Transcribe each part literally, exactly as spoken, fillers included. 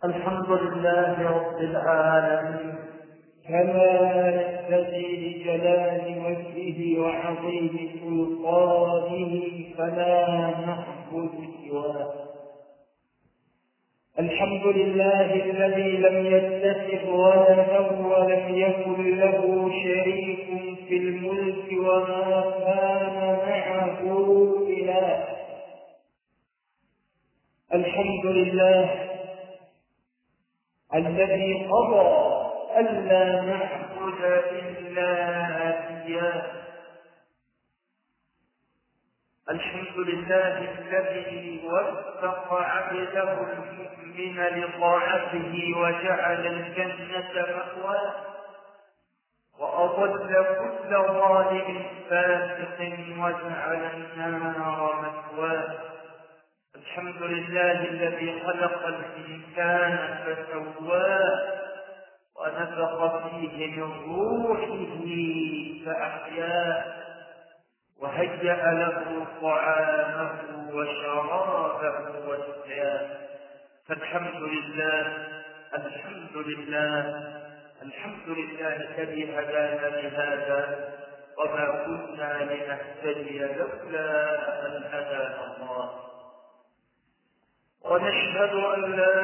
الحمد لله رب العالمين، كما يقتضي لجلال وجهه وعظيم سلطانه فلا نعبد سواه. الحمد لله الذي لم يتخذ ولدا ولم يكن له شريك في الملك وما كان معه إله. الحمد لله الذي قضى ألا نعبد إلا إياه. الحمد لله الذي وفق عبده المؤمن لطاعته وجعل الجنة مأواه، وأضل كل ظالم فاسق وجعل النار مثواه. الحمد لله الذي خلق الإنسان فسواه ونفخ فيه من روحه فأحياه، وهيأ له طعامه وشرابه وسقياه. فالحمد لله الحمد لله الحمد لله الذي هدانا لهذا وما كنا لنهتدي لولا أن هدانا الله. ونشهد أن لا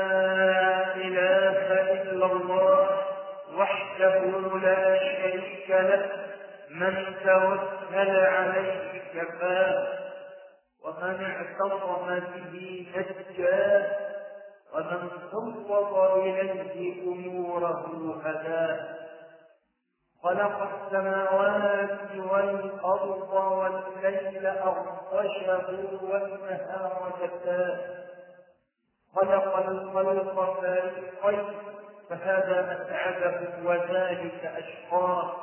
إله إلا الله وحده لا شريك له، من توكل عليه كفاه، ومن اعتصم به نجاه، ومن فوض إليه أموره هداه. خلق السماوات والأرض والليل أغطشه والنهار جتاه، خلق الخلق فارقين فهذا أسعده وذلك أشقاه.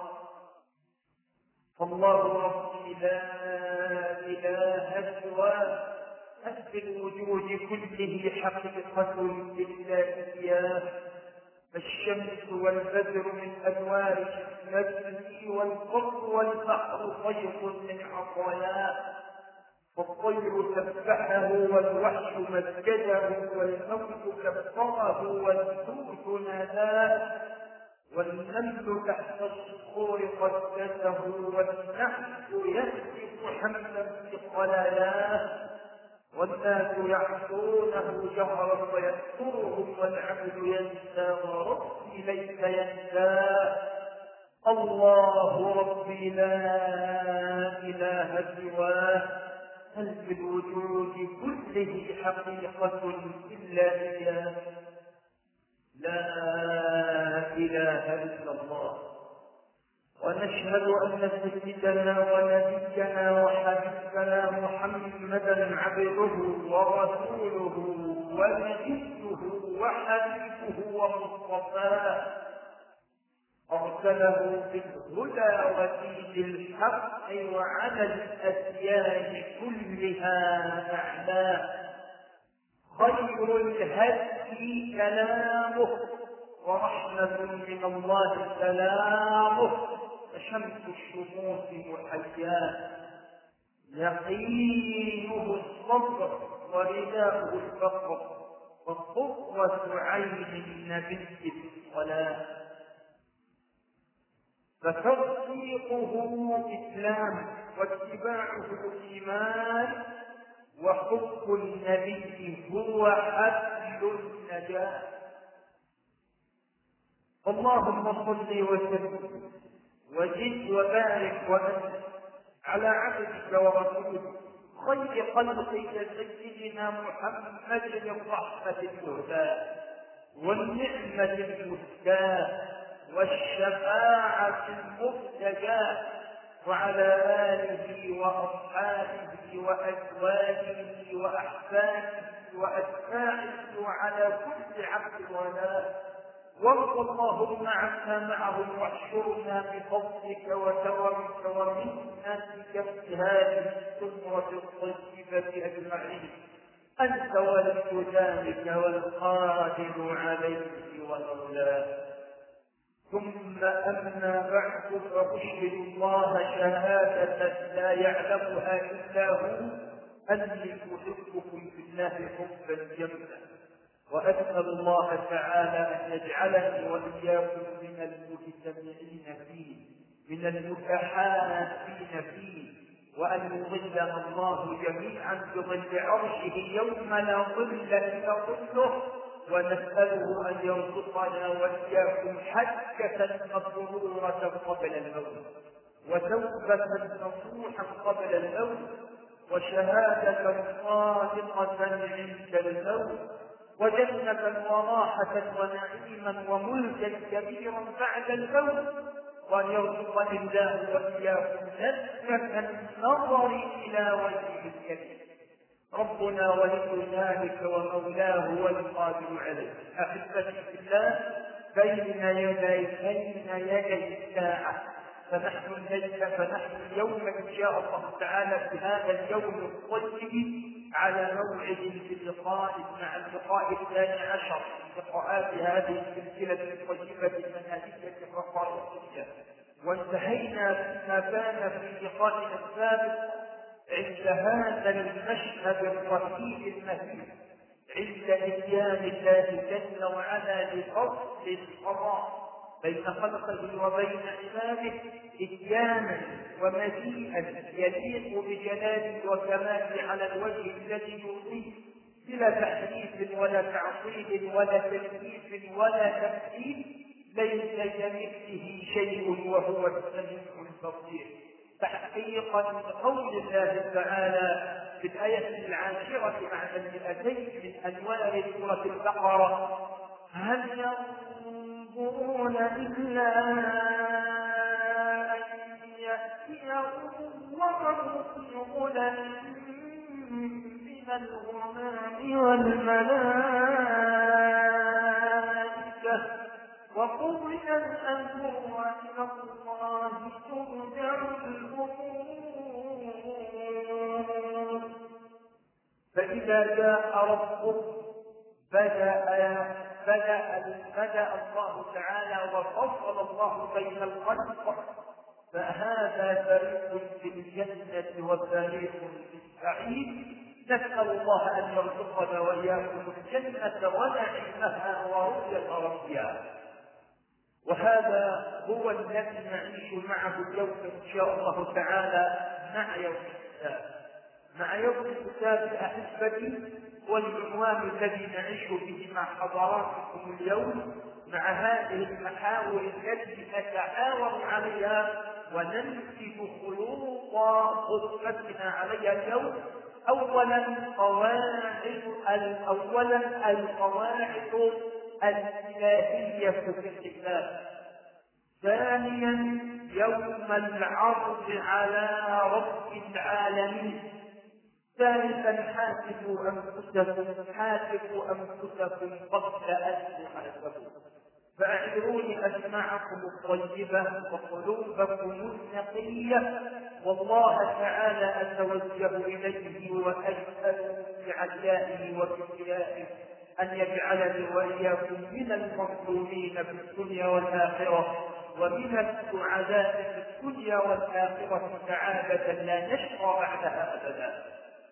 فالله ربي لا إله سواه، هل في الوجود كله حقيقة إلا إياه. فالشمس والبدر من أنوار حكمته، والبر والبحر خيط من عطاياه. فالطير سبحه والوحش مسجده، والموت كفره والسوء ناداه. والنمل تحت الصخور قدسه، والنحل يهتف حملا في خلاياه. والناس يعصونه جهرا ويذكرهم، والعبد ينسى وربي ليس ينساه. الله ربي لا إله سواه، هل في الوجود كله حقيقة إلا إياه. لا إله إلا الله. ونشهد أن سيدنا ونبينا وحبيبنا محمدا عبده ورسوله ونبيه وحبيبه ومصطفاه، أرسله بالهدى ودين الحق وعلى الأديان كلها أعلاه. خير الهدي كلامه، ورحمة من الله سلامه. فشمس الشموس محياه، يقينه الصبر ورداءه الفقر، وقرة عين النبي الصلاة. فتصديقه إسلام، واتباعه إيمان، وحب النبي هو حبل النجاة. اللهم صل وسلم وزد وبارك وأنعم على عبدك ورسولك خير خلقك سيدنا محمد الرحمة المهداة والنعمة المزكاة والشفاعة المرتجاة، وعلى آله وأصحابه وأزواجه وأحفاده وأتباعه وعلى كل عبد وناس. وارض اللهم عنا معهم، واحشرنا بفضلك وكرمك ومنتك في هذه السمرة الطيبة أجمعين. أنت ولي ذلك والقادر عليه ومولاه. ثم أما بعد، فأشهد الله شهادة لا يعلمها إلا هو أني أحبكم في الله حبا جما، وأسأل الله تعالى أن يجعلني وإياكم من المجتمعين فيه، من المتحابين فيه، وأن يظلنا الله جميعا بظل عرشه يوم لا ظل إلا ظله. ونسأله أن يرزقنا وإياكم حجة مبرورة قبل الموت، وتوبة نصوحا قبل الموت، وشهادة صادقة عند الموت، وجنة وراحة ونعيما وملكا كبيرا بعد الموت. وأن يرزقني الله وإياكم لذة النظر إلى وجهه الكريم. ربنا ولي ذلك ومولاه والقادر عليه. أحبتي في الله، بين يدي بين يدي الساعة، فنحن الليل فنحن اليوم إن شاء الله تعالى في هذا اليوم الطيب على موعد في اللقاء مع اللقاء الثاني عشر من لقاءات هذه السلسلة الطيبة المنهجية الرقائقية. وانتهينا فيما كان في لقائنا السابق عند هذا المشهد الرهيب المهيب، عند إتيان الله جل وعلا لفصل القضاء بين خلقه وبين عباده، إتيانا ومجيئا يليق بجلاله وكماله على الوجه الذي يرضيه، بلا تحريف ولا تعطيل ولا تكييف ولا تمثيل. ليس كمثله شيء وهو السميع البصير، تحقيقا لقول الله تعالى في الآية العاشرة بعد المئتين من أنوار سورة البقرة: هل ينظرون إلا أن يأتيهم الله في ظلل من الغمام والملائكة وقضي الأمر وإلى الله ترجع الأمور. فإذا جاء ربك بدأ بدأ بدأ الله تعالى وفصل الله بين الخلق، فهذا فريق في الجنة وفريق في السعير. نسأل الله أن يرزقنا وإياكم الجنة ونعيمها ورؤية ربها. وهذا هو الذي نعيش معه اليوم إن شاء الله تعالى مع يوم الحساب. مع يوم الحساب أحبتي والعنوان الذي نعيش به مع حضراتكم اليوم، مع هذه المحاور التي نتعاون عليها وننسب خيوط خطبتنا عليها اليوم. أولا قواعد أولا القواعد الإلهية في الحساب. ثانيا يوم العرض على رب العالمين. ثالثا حاسبوا أنفسكم حاسبوا أنفسكم قبل أن تحاسبوا. فأعذروني أسماعكم الطيبة وقلوبكم النقية، والله تعالى أتوجه إليه وأسأله بعلائه وكبريائه أن يجعلني وإياكم من المظلومين في الدنيا والآخرة، ومن السعداء في الدنيا والآخرة سعادة لا نشقى بعدها أبدا.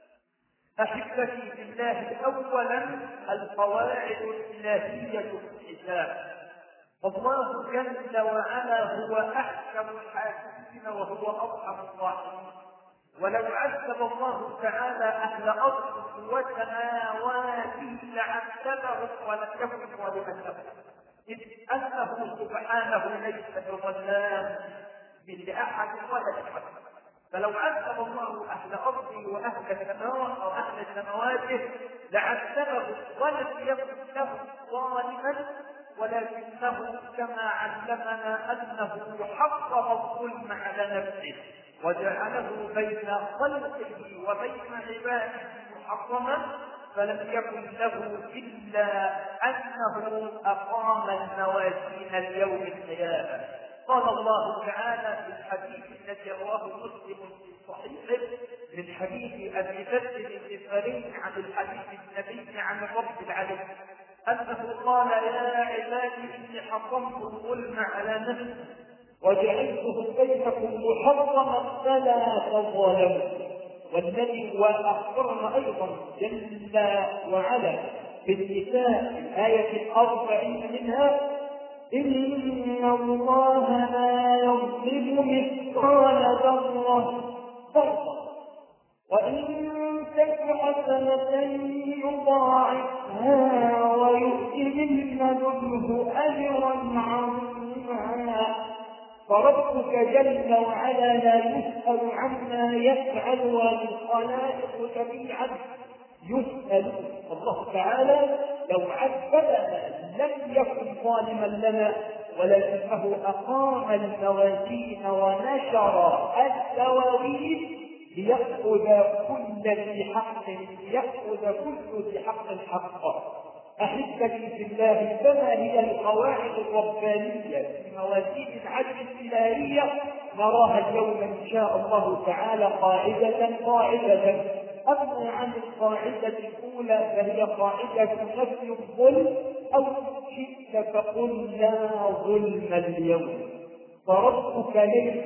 أحبتي في الله، أولا القواعد الإلهية في الحساب. الله جل وعلا هو أحكم الحاكمين وهو أرحم الراحمين. ولو عذب الله تعالى أهل أرض وسماوات لعذبهم ولم يكن ظالما لهم، إذ أنه سبحانه ليس بظلام لأحد ولا لأحد. فلو عذب الله أهل أرضه وأهل السماوات أو أهل سماواته لعذبهم ولم يكن له ظالما، ولكنه كما علمنا أنه حرم الظلم على نفسه وجعله بين خلقه وبين عباده محرما، فلم يكن له إلا أنه أقام الموازين اليوم القيامة. قال الله تعالى في الحديث الذي رواه مسلم في صحيحه من حديث أبي ذر الغفاري عن الحديث النبي عن رب العالمين أنه قال: يا عبادي إني حرمت الظلم على نفسي وجعلته بينكم محرما فلا تظالموا. والذي وأخبرنا أيضا جل وعلا في النساء الآية الأربعين منها: إن الله لا يظلم مثقال ذرة وإن تك حسنة يضاعفها ويؤت من لدنه أجرا عظيما. فربك جل وعلا لا يسأل عما يفعل والخلائق جميعا يسأل. الله تعالى لو عذبنا لم يكن ظالما لنا، ولكنه أقام الموازين ونشر الدواوين ليأخذ كل ذي حق ليأخذ كل ذي حق حقه. أحبتي في الله، فما هي القواعد الربانية في موازين العدل الإلهية نراها اليوم إن شاء الله تعالى قاعدة قاعدة. أما عن القاعدة الأولى فهي قاعدة نفي الظلم، أو شئت فقل لا ظلم اليوم. فربك ليس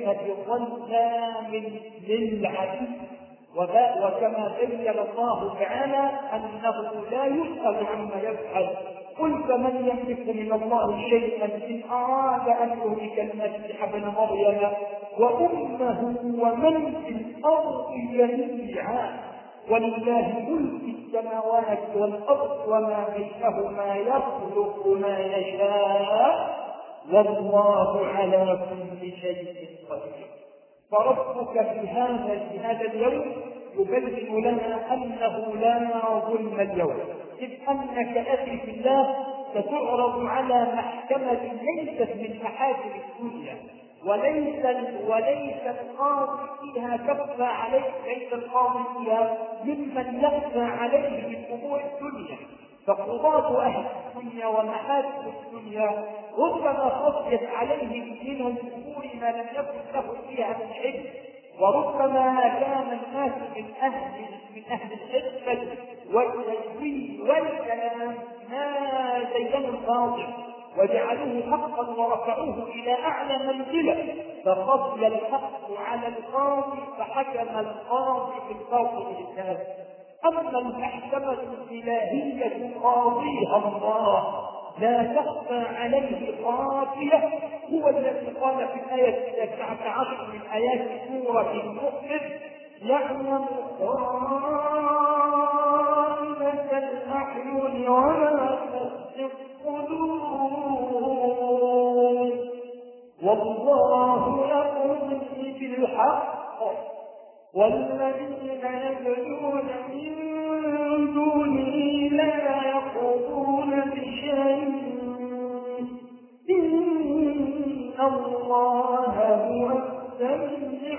بظلام للعبيد، وكما بين الله تعالى أنه لا يسأل عما يفعل. قل فمن يملك من الله شيئا إن أراد أن يهلك المسيح ابن مريم وأمه ومن في الأرض جميعا، ولله ملك السماوات والأرض وما بينهما يخلق ما يشاء والله على كل شيء قدير. فربك في هذا في هذا اليوم يبين لنا أنه لا ظلم اليوم، إذ أنك أخي في الله ستعرض على محكمة ليست من محاكم الدنيا، وليس وليس القاضي فيها تخفى عليه، ليس القاضي فيها ممن يخفى عليه من أمور الدنيا. فقضاة أهل الدنيا ومحاكم الدنيا ربما خفيت عليهم من الأمور ما لم يكن له فيها من علم، وربما كان الناس من أهل من أهل الحكمة والتجويد والكلام ما زينوا القاضي وجعلوه حقا ورفعوه إلى أعلى منزلة، فخفي الحق على القاضي فحكم القاضي بالباطل للناس. أما المحكمة الإلهية قاضيها الله لا تخفى عليه خافية، هو الذي قال في الآية التاسعة عشر من آيات سورة المؤمن: يعلم خائنة الأعين وما تخفي الصدور والله يقضي بالحق والذين يدعون من دونه لا يقضون بشيء إن الله هو السميع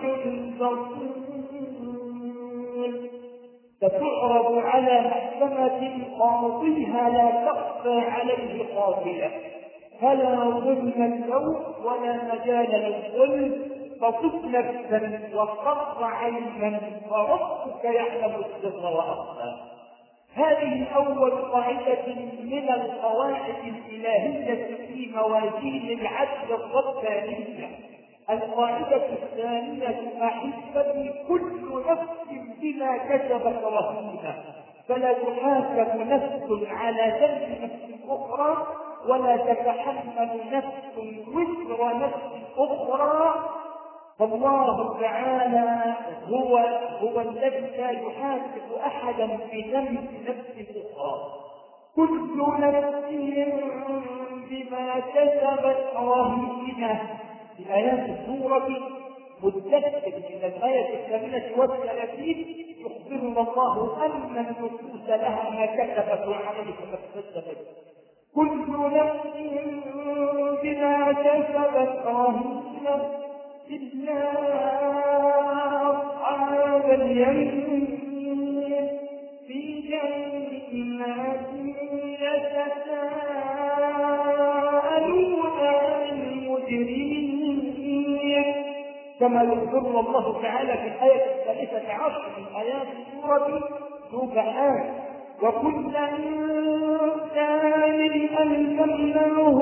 البصير. ستعرض على محكمة قاضيها لا تخفى عليه خافية، فلا ظلم اليوم ولا مجال للظلم، فصف نفسا وقر عينا فربك يعلم السر واخفى. هذه اول قاعده من القواعد الالهيه في موازين العدل الربانيه. القاعده الثانيه: احبتي، كل نفس بما كسبت رهينه، فلا تحاسب نفس على ذنب نفس اخرى، ولا تتحمل نفس وزر نفس اخرى. فالله تعالى هو هو الذي لا يحاسب احدا بذنب نفس اخرى. كل نفس بما كسبت رهينه. في ايات السوره مدثر من الايه الثامنه والثلاثين يخبرنا الله ان النفوس لها ما كسبت وعليها ما اكتسبت. كل نفس بما كسبت رهينه إلا أصحاب اليمين في جنات يتساءلون عن المجرمين، كما يخبرنا الله تعالى في الآية الثالثة عشر من آيات سورة سبحان: وكل إنسان ألزمناه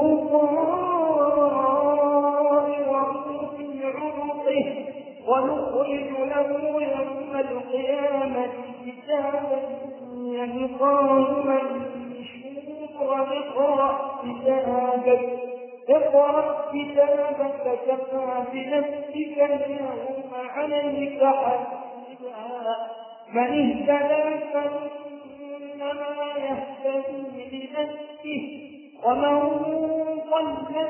ونخرج له يوم القيامة كتابا يلقاه كتابك اقرأ كتابك كفى بنفسك اليوم عليك حسيبا من اهتدى فإنما يهتدي لنفسه ومن ضل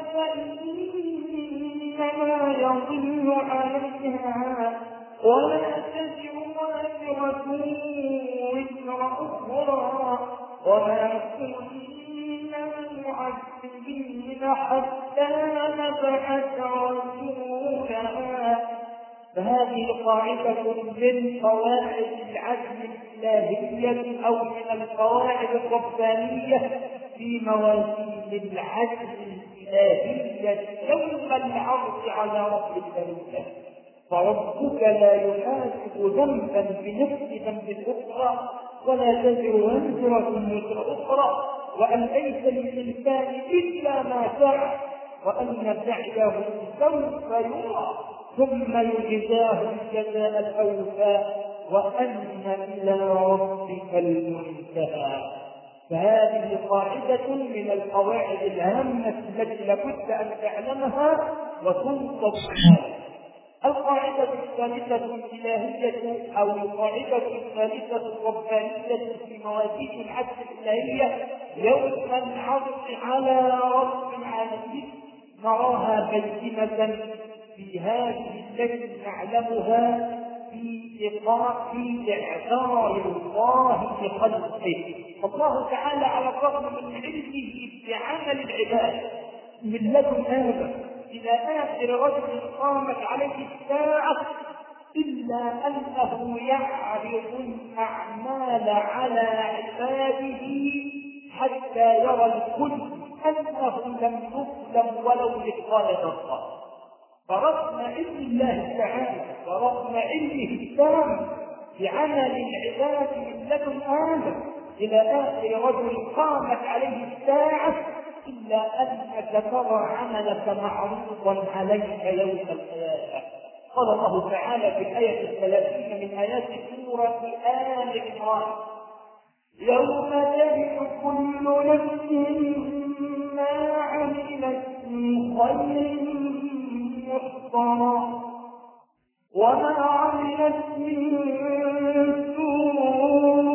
فإنما يضل عليها ولا تزر وازرة وزر أخرى وما كنا معذبين حتى نبعث رسولا. فهذه قاعدة من قواعد العدل الإلهية أو من القواعد الربانية في موازين العدل الإلهية يوم العرض على رب البرية. فربك لا يحاسب ذنبا بنفس ذنب أخرى ولا تزر وزرة وزر أخرى، وأن ليس للإنسان إلا ما سعى وأن سعيه سوف يرى ثم يجزاه الجزاء الأوفى وأن إلى ربك المنتهى. فهذه قاعدة من القواعد الهامة التي لابد أن تعلمها وتنطق بها. القاعدة الثالثة الإلهية أو القاعدة الثالثة الربانية في موازين العدل الإلهية يوم العرض على رب العالمين نراها بينة في هذه التي نعلمها في إقرار في إعذار الله لخلقه. الله تعالى على الرغم من علمه بعمل العباد من لدن آدم إلى آخر رجل قامت عليه الساعة إلا أنه يعرض الأعمال على عباده حتى يرى الكل أنه لم يظلم ولو مثقال ذرة. فرغم علم الله تعالى ورغم علمه التام بعمل العباد من لدن آدم إلى آخر رجل قامت عليه الساعة إلا أنك ترى عملك معروضا عليك يوم القيامة. قال الله تعالى في الآية الثلاثين من آيات سورة آل عمران: يوم تجد كل نفس ما عملت من خير محضرا وما عملت من سوء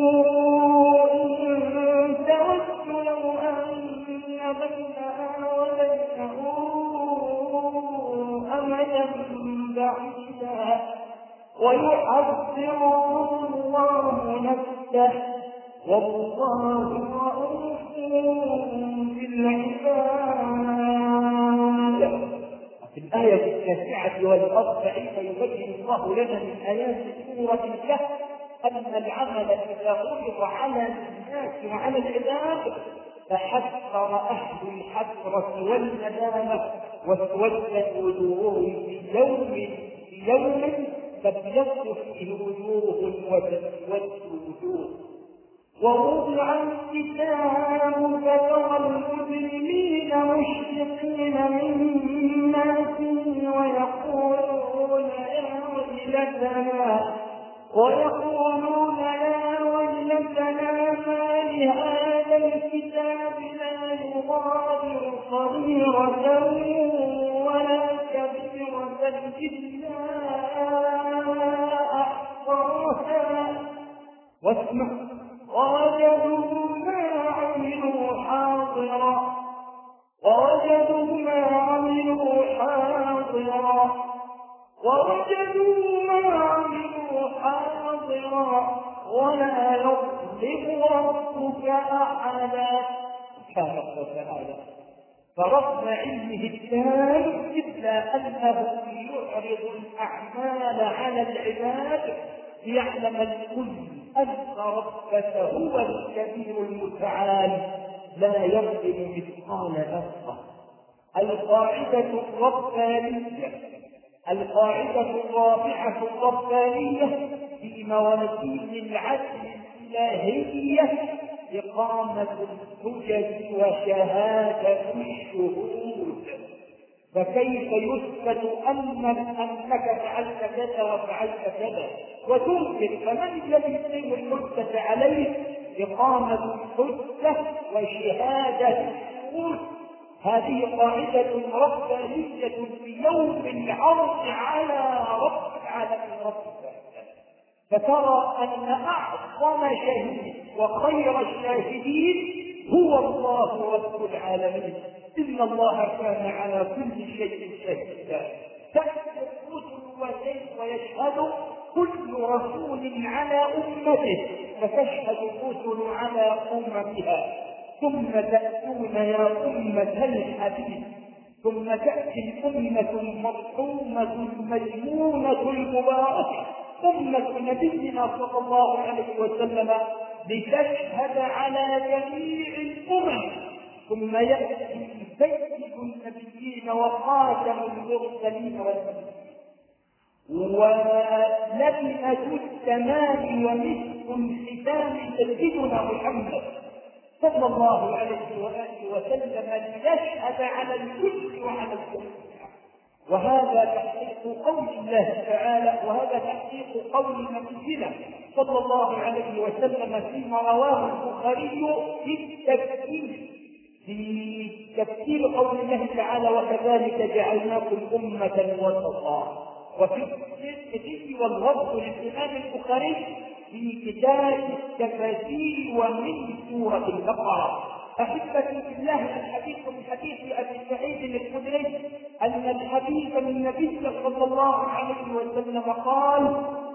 تود لو أن بينها وبينه أمدا بعيدا ويحذرهم الله نفسه والله رؤوف بالعباد. في الآية التاسعة والأربعين يبين الله لنا من آيات سورة الكهف أن العمل إذا عرض على الناس وعلى العباد فحسر أهل الحسرة والندامة واسودت وجوههم في يوم في يوم تبيض فيه وجوه وتسود وجوه. ووضع الكتاب فترى المجرمين مشفقين مما فيه ويقولون يا ويلتنا ويقولون يا ويلتنا ما لهذا الكتاب لا يغادر صغيرة ولا كبيرة إلا أحصاها واسمع ووجدوا ما عملوا حاضرا ووجدوا ما عملوا حاضرا ووجدوا ما عملوا حاضرا ولا يظلم ربك أحدا سبحانه وتعالى. فرغم علمه التام إلا أنه يعرض الأعمال على العباد ليعلم الكل أن ربك هو الكبير المتعال لا يظلم مثقال ذرة. القاعدة الربانية القاعدة الرابعة الربانية في موازين العدل الإلهية إقامة الحجج وشهادة الشهود. فكيف يثبت أن أنك فعلت كذا وفعلت كذا وتنكر؟ فمن الذي يقيم الحجة عليه؟ إقامة الحجة وشهادة الشهود هذه قاعدة ربانية في يوم العرض على رب العالمين رب العالمين. فترى أن أعظم شهيد وخير الشاهدين هو الله رب العالمين. إن الله كان على كل شيء شهيدا. تأتي الرسل ويشهد كل رسول على أمته، فتشهد الرسل على أممها، ثم تأتون يا أمة الحديث، ثم تأتي الأمة المرحومة المجمونة المباركة أمة نبينا صلى الله عليه وسلم لتشهد على جميع الأمم. ثم يأتي سيد النبيين وخاتم المرسلين والنبيين ولبنة التمام ومسك الختام سيدنا محمد صلى الله عليه وآله وسلم ليشهد على الكل وعلى الكل. وهذا تحقيق قول الله تعالى، وهذا تحقيق قول نبينا صلى الله عليه وسلم فيما رواه البخاري في التفسير في تفسير قول الله تعالى: وكذلك جعلناكم أمة وسطا. وفي التفسير والرد للإمام البخاري في كتاب التفاسير ومن سورة البقرة. أحبتي في الله، الحديث من حديث أبي سعيد الخدري أن الحديث من النبي صلى الله عليه وسلم قال: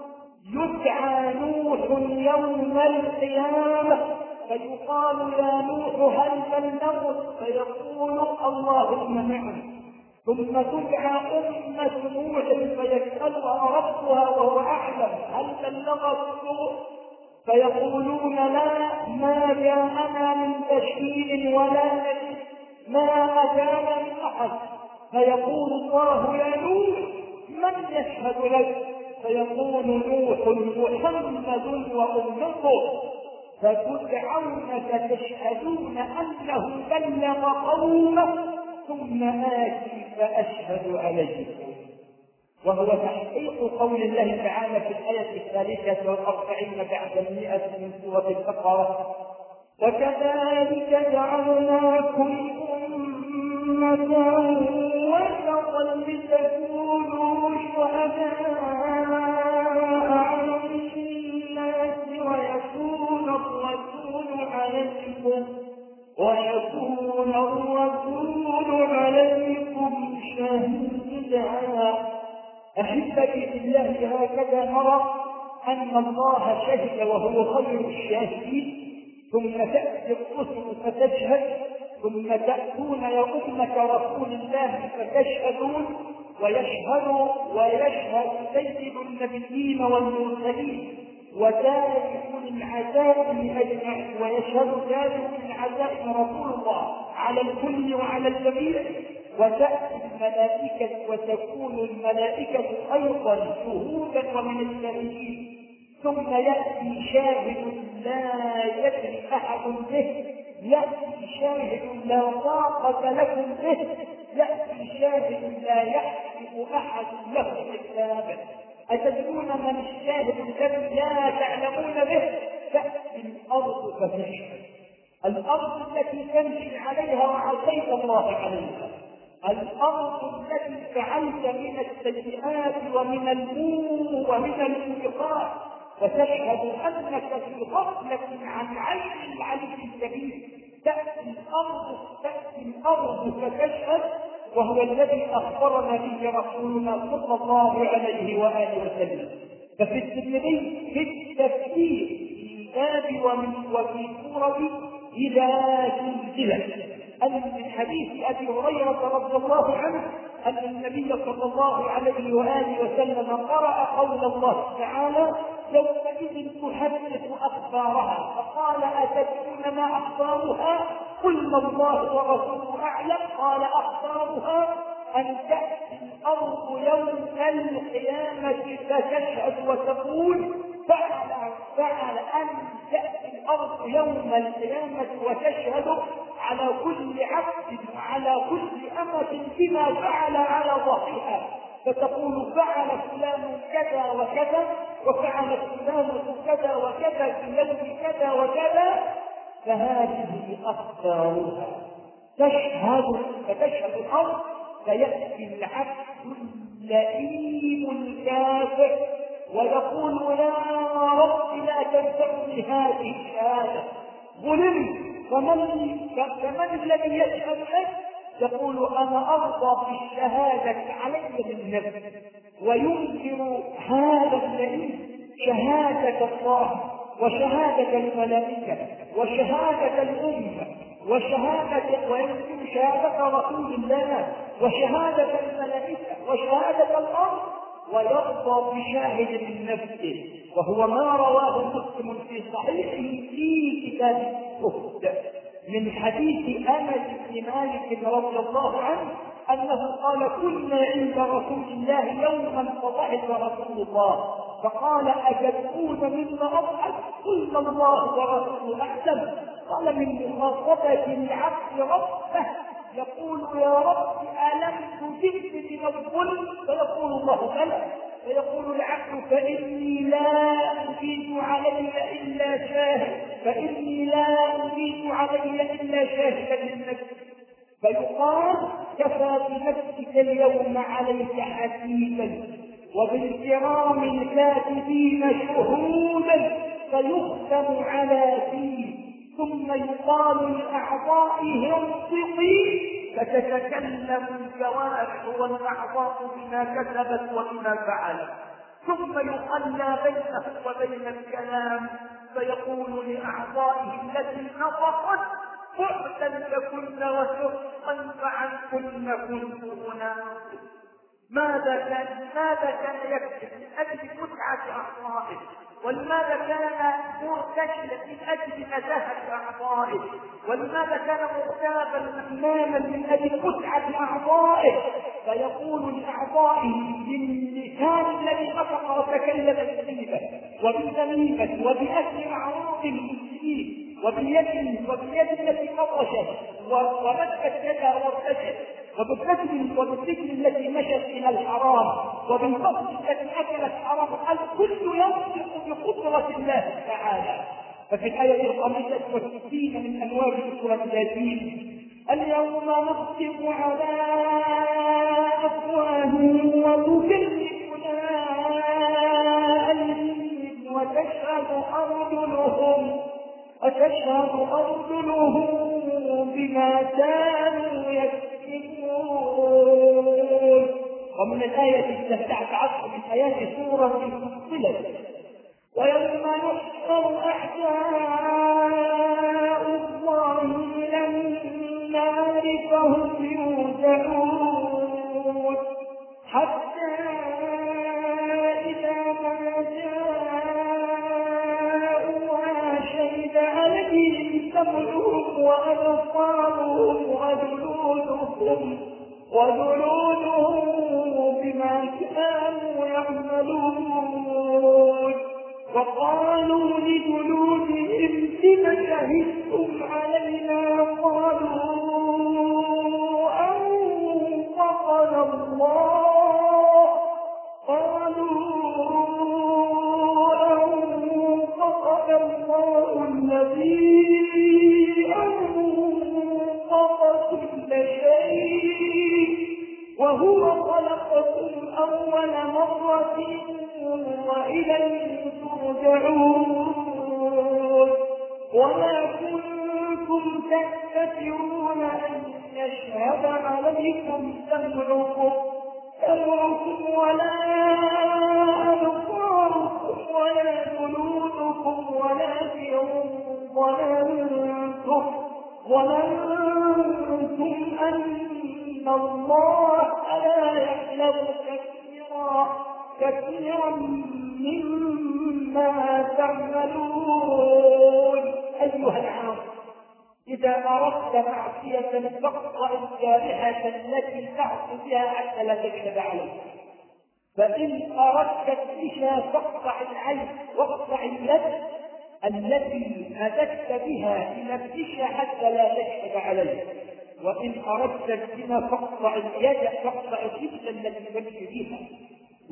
يدعى نوح يوم القيامة فيقال: يا نوح هل بلغت؟ فيقول: اللهم نعم. ثم تدعى أمة نوح فيسألها ربها وهو أعلم: هل بلغت؟ فيقولون: لا، ما جاءنا من تشهيد ولا نذير، ما أتانا من أحد. فيقول الله: يا نوح من يشهد لك؟ فيقول نوح: محمد وأمته. فتدعون فتشهدون أنه بلغ قومه، ثم آتي فأشهد عليكم. وهو تحقيق قول الله تعالى في الآية الثالثة والأربعين بعد المئة من سورة البقرة: وكذلك جعلناكم أمة وسطا لتكونوا شهداء على الناس ويكون الرسول عليكم ويكون الرسول عليكم شهيدا. أحبتي في الله، هكذا نرى أن الله شهد وهو خير الشاهدين. ثم تأتي الرسل فتشهد، ثم تأتون يا أمة رسول الله فتشهدون، ويشهد ويشهد سيد النبيين والمرسلين وتارك العزائم أجمعين، ويشهد تارك العزائم رسول الله على الكل وعلى الجميع. وتأتي الملائكة وتكون الملائكة أيضا شهودا ومن الشاهدين. ثم يأتي شاهد لا يدري أحد به، يأتي شاهد لا طاقة لكم به، يأتي شاهد لا يحسب أحد له حسابا. أتدرون من الشاهد الذي لا تعلمون به؟ تأتي الأرض فتشهد، الأرض التي تمشي عليها وعصيت الله عليها، الأرض التي فعلت من السيئات ومن الموت ومن الموبقات، وتشهد أنك في غفلة عن عين العلي الكبير. تأتي الأرض تأتي الأرض فتشهد، وهو الذي أخبرنا به رسولنا صلى الله عليه وآله وسلم. ففي الترمذي في التفسير في باب ومن وفي سورة إذا زلزلت أن من حديث أبي هريرة رضي الله عنه أن النبي صلى الله عليه وآله وسلم قرأ قول الله تعالى: يومئذ تحدث أخبارها. فقال: أتدرون ما أخبارها؟ قلنا الله ورسوله أعلم. قال: أخبارها أن تأتي الأرض يوم القيامة فتشهد وتقول: فعل فعل أن تأتي الأرض يوم القيامة وتشهد على كل عبد وعلى كل أمة بما فعل على ظهرها، فتقول: فعل فلان كذا وكذا، وفعل فلان كذا وكذا في يوم كذا وكذا. فهذه أخبارها. تشهد فتشهد الأرض فيأتي العبد اللئيم الكافر ويقول يا رب لا تنفعني هذه الشهادة، ظلمت، فمن فمن الذي يشهد لك؟ يقول أنا أرضى بالشهادة علي من نفسي. وينكر هذا اللئيم شهادة الله وشهادة الملائكة وشهادة الأمة وشهادة وينكر شهادة رسول الله وشهادة الملائكة وشهادة الأرض، ويرضى بشاهد من نفسه، وهو ما رواه مسلم في صحيحه في كتاب الزهد من حديث أنس بن مالك رضي الله عنه أنه قال كنا عند رسول الله يوما فضحك رسول الله فقال أتدعون مما أضحك؟ قلنا الله ورسوله أعلم. قال من مخاطبة العبد ربه يقول يا رب ألم تجدني من الظلم؟ فيقول الله بلى. فيقول العبد فإني لا أجيد علي إلا شاهد فإني لا أجيد علي إلا شاهدا من نفسي. فيقال كفى بنفسك اليوم عليك حسيبا وبالكرام الكاتبين شهودا، فيختم على فيه ثم يقال لأعضائه انطقي فتتكلم الجوارح والأعضاء بما كسبت وبما فعلت، ثم يخلى بينه وبين الكلام فيقول لأعضائه التي نطقت بعدا لكن وسرقا فعنكن كنت أناقض. ماذا كان ماذا كان يكتب من أجل متعة أعضائه، ولماذا كان مرتشلا من أجل نزاهة أعضائه، ولماذا كان مغتابا مهماما من أجل متعة أعضائه. فيقول لأعضائه باللسان الذي نطق وتكلم بالغيبة وبالذميمة وبأكل أعراض المسلمين وباليد وباليد التي فرشت ومسكت يدها وارتشت وبالرجل وبالرجل التي مشت إلى الحرام وبالبطن التي أكلت حرام، الكل ينطق بقدرة الله تعالى. ففي الآية الخامسة والستين من أنواع سورة ياسين اليوم نختم على أفواههم وتكلمنا أيديهم وتشهد أرجلهم وتشهد أرجلهم بما كانوا يكسبون. ومن الآية التاسعة عشر من آيات سورة فصلت ويوم يحشر أعداء الله إلى النار فهم يوزعون حتى إذا ما جاءوها شهد عليهم سمعهم وأبصارهم وجلودهم وجلودهم بما كانوا يعملون. وقالوا لجلودهم لم شهدتم علينا؟ قالوا أنطقنا الله قالوا أنطقنا الله الذي أنطق كل شيء وهو خلقكم أول مرة وإليه ترجعون. وما كنتم تستترون أن يشهد عليكم سمعكم سمعكم ولا أبصاركم ولا جلودكم ولكن ظننتم ظننتم أن الله لا يعلم كثيرا كثيرا مما تعملون. أيها العام، إذا أردت معصية فاقطع الجارحة التي تعصي بها حتى لا تشهد عليك، فإن أردت الفشا فاقطع العين واقطع اليد التي أذت بها إلى الفشا حتى لا تشهد عليك، وإن أردت الزنا فاقطع اليد فاقطع الشبكة التي تمشي بها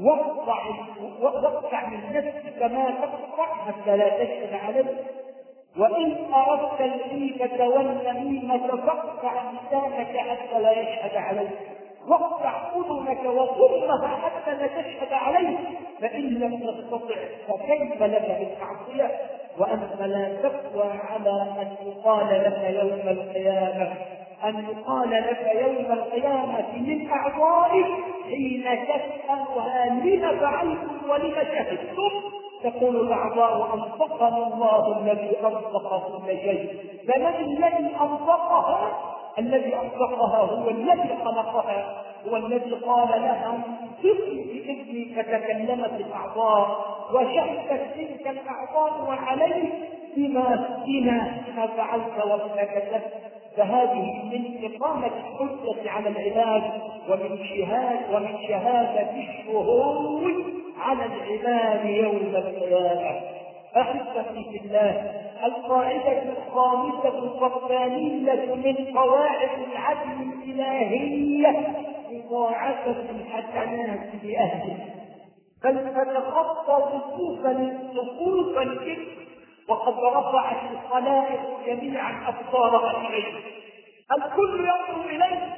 واقطع واقطع من نفسك ما تقطع حتى لا تشهد عليك. وإن أردت الغيبة والنميمة فاقطع لسانك حتى لا يشهد عليك، واقطع أذنك وضمها حتى لا تشهد عليك، فإن لم تستطع فكيف لك بالمعصية وأنت لا تقوى على أن يقال لك يوم القيامة أن يقال لك يوم القيامة من أعضائك حين تسألها لم فعلتم ولم شهدتم، تقول الأعضاء أنطقنا الله الذي أنطق كل شيء. فمن الذي أنطقها؟ الذي أنطقها هو الذي خلقها، هو الذي قال لها انطقي بإذني فتكلمت الأعضاء وشهدت تلك الأعضاء وعليك بما بما فعلت وما كتبت. فهذه من إقامة الحجة على العباد ومن شهادة ومن شهادة الشهود على العباد يوم القيامة. أحبتي في الله، القاعدة الخامسة والثانية من قواعد العدل الإلهية مضاعفة الحسنات لأهله، بل تتخطى صفوفا صفوف الإثم، وقد رفعت الخلائق جميعا أبصارها إليه، الكل ينظر إليه.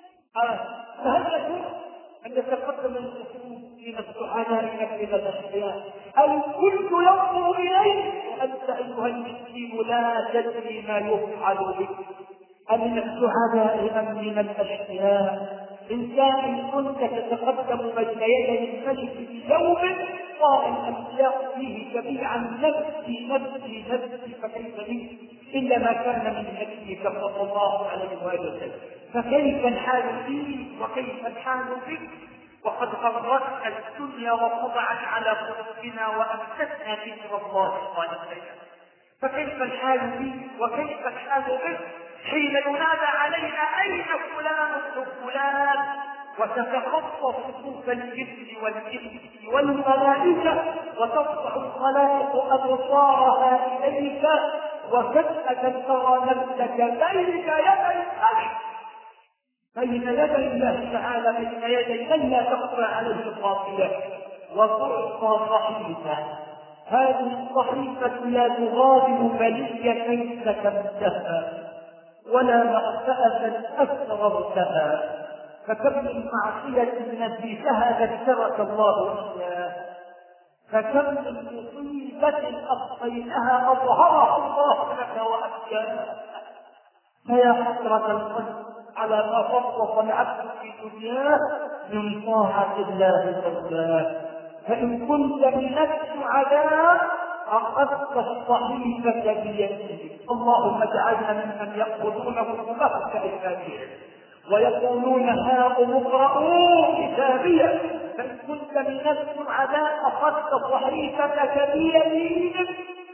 فهل يجوز أن يتقدم الصفوف من السعداء من الأشقياء؟ الكل ينظر إليه وأنت أيها المسكين لا تدري ما يفعل بك، أمن السعداء أم من الأشقياء؟ إنسان كنت تتقدم بين يدي الملك في يوم قال الأنبياء فيه جميعا نفسي نفسي نفسي، فكيف بك إلا ما كان من نفسك صلى الله عليه وسلم. فكيف الحال فيك وكيف الحال بك وقد غرتنا الدنيا وخضعت على قلوبنا وأمسكنا ذكر الله سبحانه وتعالى. فكيف الحال بك وكيف الحال بك حين ينادى علينا أين فلان ابن فلان وتتخطى صفوف الجبن والإنس والملائكة وترفع الخلائق أبصارها إليك وفجأة ترى نفسك بين يدي الأرض بين يدي الله تعالى بين يدي من لا تخفى عليه الخافية وتعطى صحيفة. هذه الصحيفة لا تغادر بلية كيف كتبتها ولا مأسأة أسررتها، فكم من معصية نسيتها ذكرك الله إياها، فكم من مصيبة أخفيتها أظهرها الله لك وأبكاها. فيا حسرة القلب على ما فرط العبد في دنياه من طاعة الله مولاه. فإن كنت من السعداء أخذت الصحيفة بيمينك، اللهم اجعلنا ممن يأخذونه بغتة كعبادهم ويقولون هاؤم اقرءوا كتابيه. فإن كنت من السعداء أخذت صحيفتك بيمينك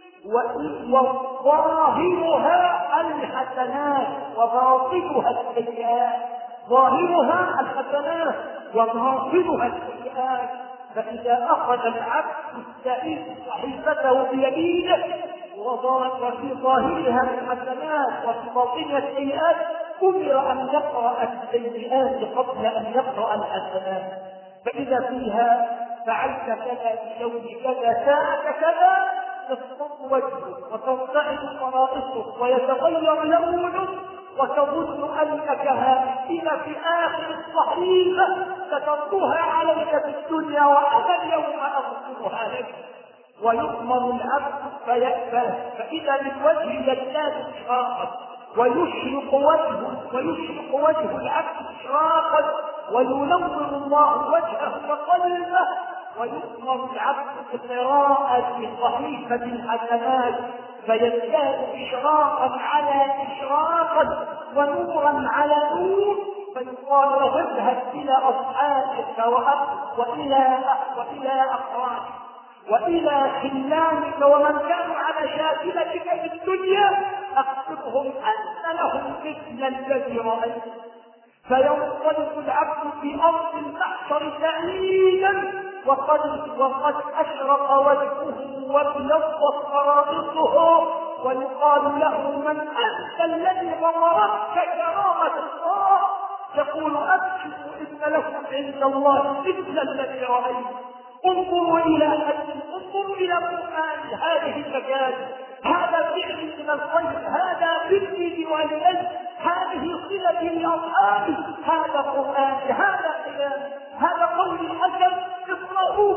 وظاهرها الحسنات وباطنها السيئات، ظاهرها الحسنات وباطنها السيئات. فإذا أخذ العبد السعيد صحيفته بيمينه وفي ظاهرها الحسنات وفي باطنها السيئات أمر أن يقرأ السيئات قبل أن يقرأ الحسنات. فإذا فيها فعلت كذا في يوم كذا ساعة كذا تصفر وجهك وترتعد فرائصك ويتغير لونك وتظن أنك هائمة في آخر الصحيفة ستردها عليك في الدنيا وأنا اليوم أغفرها لك. ويؤمر العبد فيأبى فإذا من وجه يزداد إشراقا ويشرق وجهه ويشرق وجه العبد إشراقا وينور الله وجهه وقلبه. ويؤمر العبد بقراءة صحيفة الحسنات فيزداد إشراقا على إشراقا ونورا على نور، فيقال له اذهب إلى أصحابك وإلى وإلى أقرانك وإلى خلانك ومن كانوا على شاكلتك في الدنيا أخبرهم أن لهم مثل الذي رأيت. فينطلق العبد في أرض المحشر سعيدا وقد وقد أشرق وجهه وابيضت فرائصه ويقال له من أنت الذي غمرتك كرامة الله؟ يقول أبشروا إن لكم عند الله مثل الذي رأيت. انظروا إلى انظروا إلى قرآن هذه المكان هذا فعل من الخير، هذا فكري لوالدي، هذه صلتي لاصحابي، هذا قرآن، هذا قيام، هذا قول الحسن. اقرأوا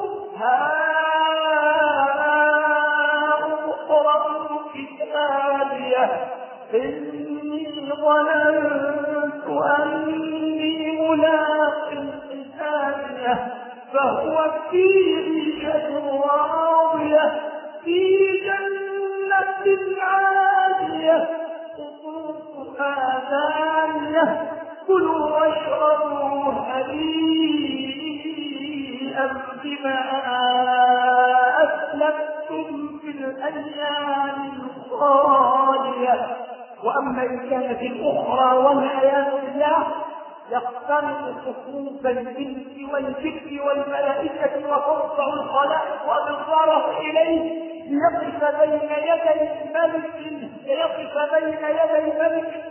هاؤم اقرأوا كتابيه إني ظننت أني ملاق حسابيه فهو في عيشة راضية في جنة عالية قطوفها دانية كلوا واشربوا هنيئا بما أسلفتم في الأيام الخالية. وأما إن كانت الأخرى والعياذ بالله يقترن صفوف الجن والجن والملائكة وترفع الخلائق أبصارهم إليه ليقف بين يدي الملك ليقف بين يدي ملك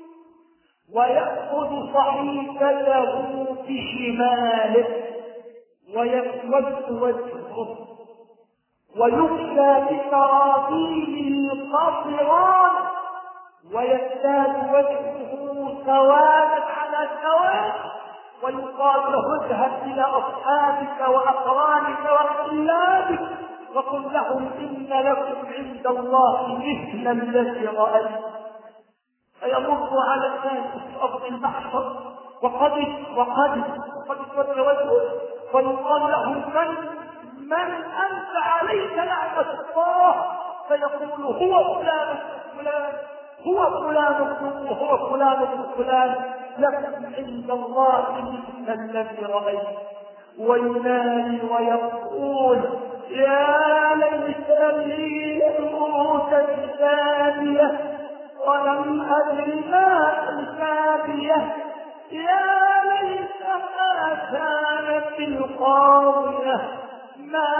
ويأخذ صحيفته بشماله ويسود وجهه ويكسى بسرابيل قصران ويزداد وجهه سوادا على سواد ويقال له اذهب الى اصحابك واقرانك واحلامك وقل لهم ان لكم عند الله مثل الذي رايت. فيمر على الناس في ارض المحشر وقد وقد وقد اسود وجهه فيقال له من من انت عليك لعنه الله فيقول هو فلان فلان هو فلان وهو فلان وفلان لكم عند الله مثل الذي رأيت. وينادي ويقول يا ليتني أوت الثانية ولم أدر ما الثانية يا ليتها كانت القاضية ما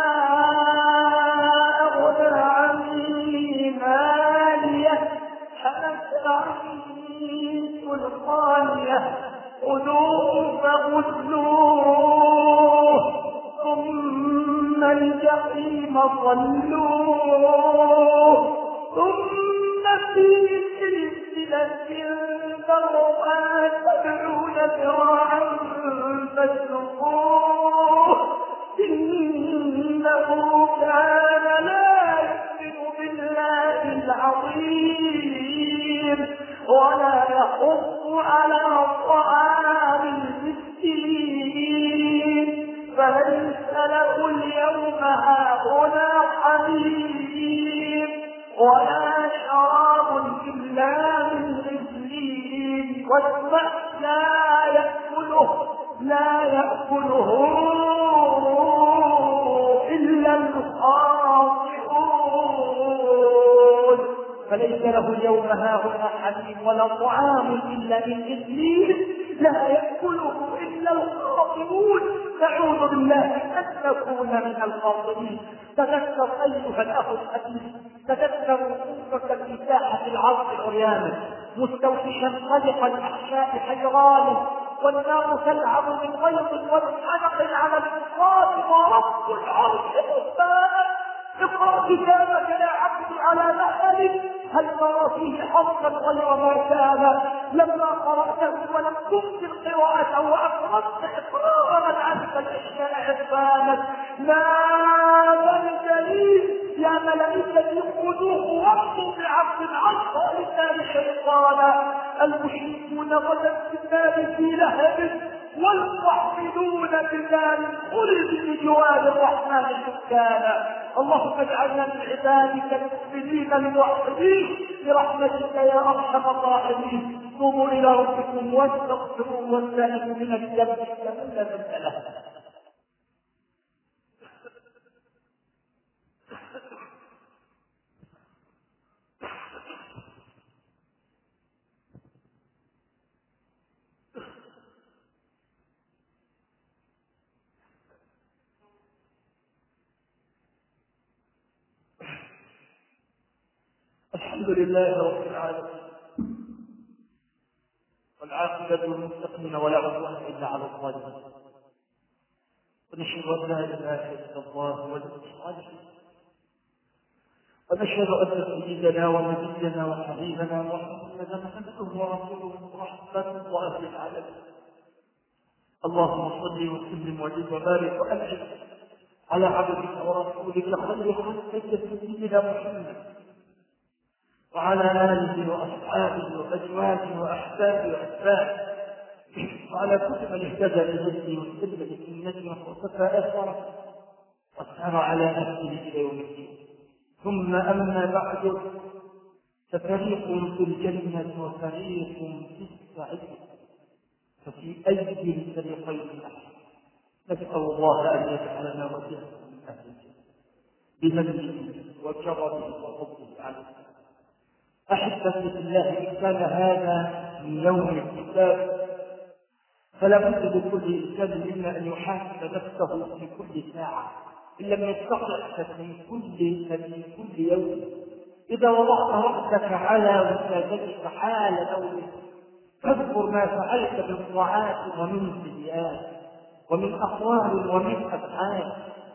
أغنى عني مالية حلت عني سلطانية خذوه فغلوه ثم الجحيم صلوه ثم في سلسلة ذرعها سبعون ذراعا فاسلكوه إنه كان لا يؤمن بالله العظيم ولا يحض على طعام المسكين فليس له اليوم هاهنا حميم ولا شراب إلا من غسلين والماء لا يأكله لا يأكله إلا الخاطئون فليس له اليوم هاهنا حميم ولا طعام إلا من غسلين لا يأكله إلا الخاطئون. نعوذ بالله أن نكون من الخاطئين. تذكر أيها الأخ الحبيب تذكر وقوفك في ساحة العرض عريانا مستوحشا قلق الأحشاء حيران والنار تلعب من غيظ ومنحنق على الانصاف ورب العرش حسبانا. اقرأ كتابك يا عبد على مهلك هل ترى فيه حظا غير ما كان لما قرأته ولم تنكر قراءته وأقرأت إقرارا عنك الأشياء عرفانا. ماذا الجليل يا ملائكة خذوه وارضوا بعبد العرش ولسان شيطانا. المشركون غدا في النار في لهب والمحسنون بذلك خلد بجوار الرحمن سكانا. اللهم اجعلنا من عبادك المؤمنين الموحدين برحمتك يا ارحم الراحمين. قوموا الى ربكم واستغفروا واستهدوا من الذنب كمن لا ذنب له. الحمد لله رب العالمين والعاقبة للمتقين ولا عدوان إلا على الظالمين ونشهد أن لا إله إلا الله ولي الصالحين ونشهد أن سيدنا ونبينا وحبيبنا محمدا عبده ورسوله رحمة الله للعالمين. اللهم صل وسلم وزد وبارك وأنعم على عبدك ورسولك خير خلقك سيدنا محمد وعلى آله وأصحابه وأزواجه وأحبابه وأتباعه وعلى كل من اهتدى بهديه واستنى بسنته وقتفى أثره وسار على نفسه إلى يوم الدين. ثم أما بعد، ففريق في الجنة وفريق في السعير، ففي أي الفريقين نحن؟ نسأل الله أن يجعلنا وإياكم من أهل الجنة بمنه وكرمه وفضله علينا. أحبتي في الله، إن كان هذا من يوم الحساب فلا بد لكل إنسان منا أن يحاسب نفسه في كل ساعة، إن لم يستطع ففي كل ففي كل يوم. إذا وضعت رأسك على وسادتك حال نومك فاذكر ما فعلت من طاعات ومن سيئات ومن أقوال ومن أفعال.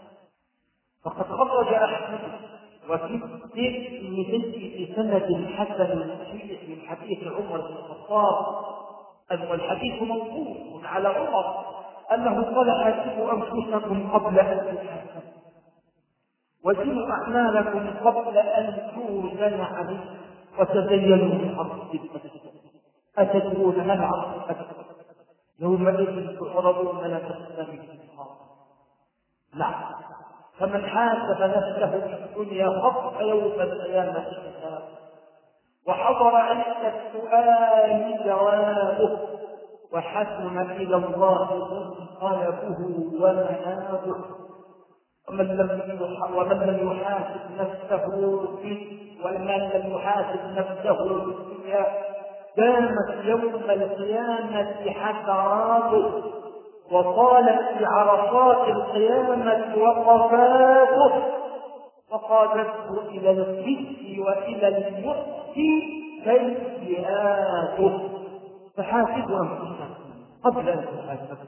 فقد خرج أحمد وفي الترمذي في سند حسن صحيح من حديث عمر بن الخطاب، والحديث موقوف على عمر أنه قال: حاسبوا أنفسكم قبل أن تحاسبوا، وزنوا أعمالكم قبل أن توزن عليكم، وتزينوا بالعرض الأسود. أتدرون ما العرض الأسود؟ يومئذ تعرضون لا تخفى منكم خافية. نعم، فمن حاسب نفسه في الدنيا خف يوم القيامة حسابه، وحضر عند السؤال جوابه، وحسن إلى الله منقلبه ومآبه. ومن لم ومن لم يحاسب نفسه في ومن لم يحاسب نفسه في الدنيا دامت يوم القيامة حسراته، وطالت في عرصات القيامة وقفاته، وقادته إلى الخزي وإلى المحس سيئاته. فحاسبوا أنفسكم قبل أن تحاسبوا.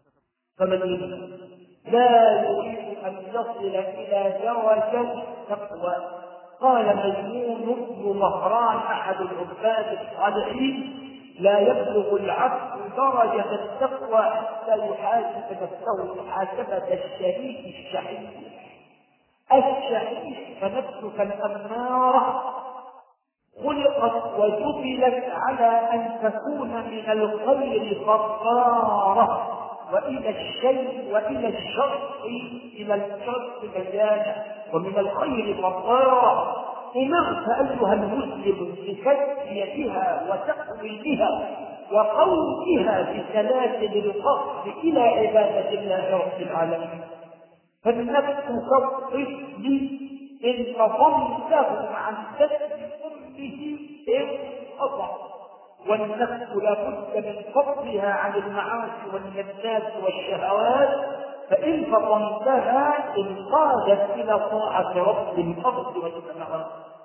فمن لا يريد أن يصل إلى درجة التقوى، قال مجنون بن مهران أحد العباد الصالحين: لا يبلغ العبد درجة التقوى حتى يحاسب نفسه محاسبة الشريك الشحيح. الشحيح فنفسك الأمارة خلقت وجبلت على أن تكون من الخير فطارة، وإلى الشيء وإلى الشر إلى الشر بيانا، ومن الخير فطارة. أمرت أيها المسلم بتزكيتها وتقويمها وقومها بسلاسل القصد إلى عبادة الله رب العالمين. فالنفس كالطفل إن فضمته عن كسب أمه انقطع، والنفس لا بد من فضلها عن المعاصي واللذات والشهوات، فإن فضمتها انقادت إلى طاعة رب الأرض والسماوات.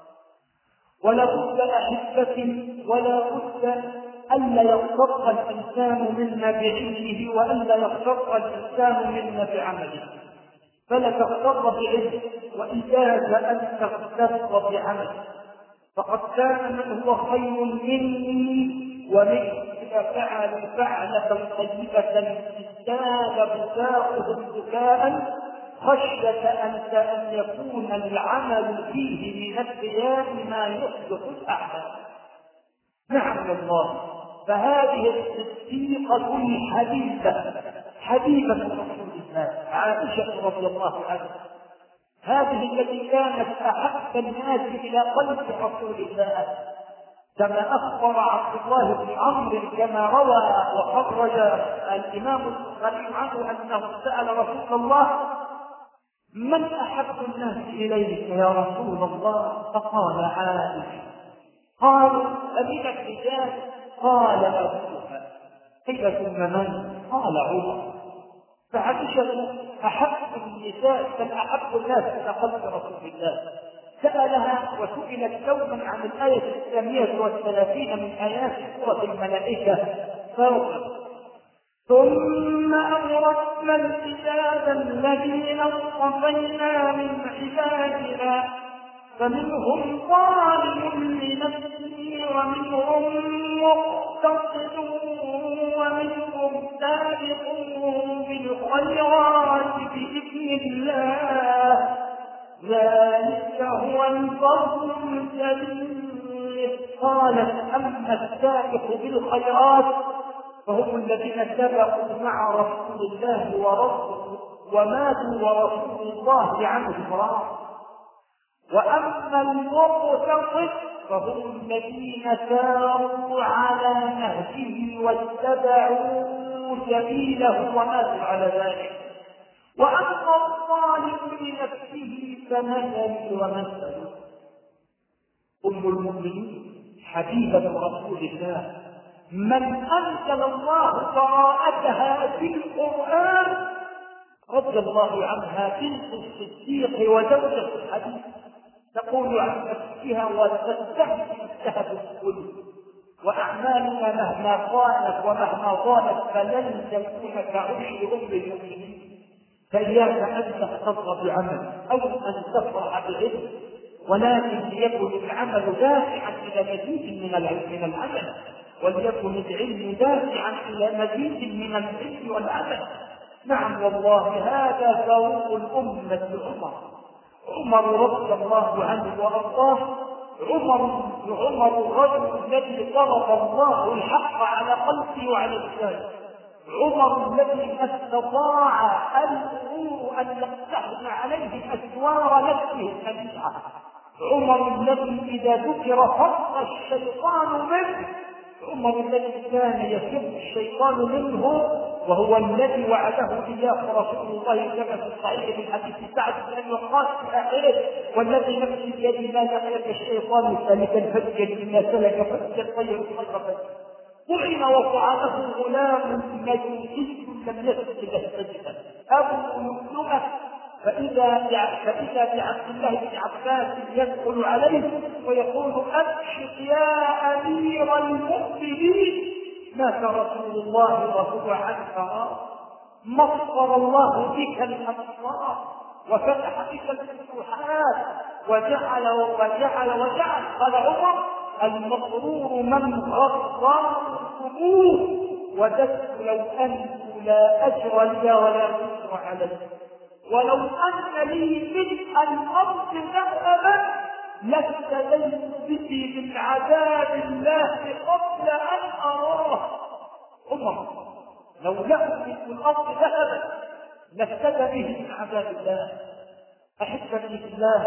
ولا بد أحبة ولا بد ألا يغتر الإنسان منا بعلمه وألا يغتر الإنسان منا بعمله. فلا تغتر بعلمه، وإياك أن تغتر بعمله، فقد كان من هو خير مني ومنك إذا فعل فعلة طيبة ازداد بكاؤهم بكاء خشية أنت أن يكون العمل فيه من الثياب ما يصلح الأعمال. نعم الله. فهذه الصديقة الحبيبة حبيبة رسول الله عائشة رضي الله عنها، هذه التي كانت أحب الناس إلى قلب رسول الله، كما أخبر عبد الله بن عمرو كما روى وخرج الإمام البخاري عنه أنه سأل رسول الله: من أحب الناس إليك يا رسول الله؟ فقال: عائشة. قالوا: أمن الرجال؟ قال: أبوها. قيل: ثم من؟ قال: عمر. فعائشة أحب النساء بل أحب الناس إلى قلب رسول الله. سألها وسئلت يوما عن الآية الثانية والثلاثين من آيات سورة الملائكة فوقت: ثم أورثنا الكتاب الذين اصطفينا من عبادنا فمنهم ظالم لنفسه ومنهم مقتصد ومنهم سابق بالخيرات بإذن الله، ذلك هو الفضل الكبير. قالت: أما السابق بالخيرات فهم الذين سبقوا مع رسول الله ورسوله وماتوا ورسول الله عنهم راض. وأما المقتصد فهم الذين ساروا على نهجه واتبعوا سبيله وماتوا على ذلك. وأما الظالم لنفسه فمثلي ومثله. أم المؤمنين حبيبة رسول الله من أنزل الله براءتها في القرآن رضي الله عنها بنت الصديق وزوجة الحديث، تقول عن نفسها: وتستهزئ الذهب الكل، وأعمالنا مهما طالت ومهما طالت فلن تكون كعشر أم المؤمنين. فإياك أن تغتر بعمل أو أن تفرح بعلم، ولكن ليكن العمل دافعا إلى مزيد من العمل، وليكن العلم دافعا إلى مزيد من العلم والعمل. نعم والله هذا فاروق الأمة عمر عمر رضي الله عنه وأرضاه. عمر عمر الرجل الذي ضرب الله الحق على قلبه وعلى لسانه، عمر الذي ما استطاع الأمور أن يقتحم عليه أسوار نفسه الخليعة، عمر الذي إذا ذكر فر الشيطان منه، عمر الذي كان يفر الشيطان منه، وهو الذي وعده إياه رسول الله كما في الصحيح من حديث سعد بن أبي وقاص في آخره: والذي نفسي بيده ما سلك الشيطان سالكا فجا مما سلك فجا طير خير فج. طعن وطعنه غلام مجوسي لم يسجد السجدة أبو لؤلؤة، فإذا فإذا بعبد الله بن عباس يدخل عليه ويقول: أبشر يا أمير المؤمنين، مات رسول الله وهو عنك، مصر الله بك الأبصار وفتح بك الفتوحات وجعل وجعل وجعل. قال عمر: المسرور من غفر القبور، وددت لو أنت لا أجر لي ولا أجر علي، ولو أن لي ملء الأرض ذهبا لافتديت به من عذاب الله قبل أن أراه. عمر لو له ملء الأرض ذهبا لافتدى به من عذاب الله. أحبتي في الله،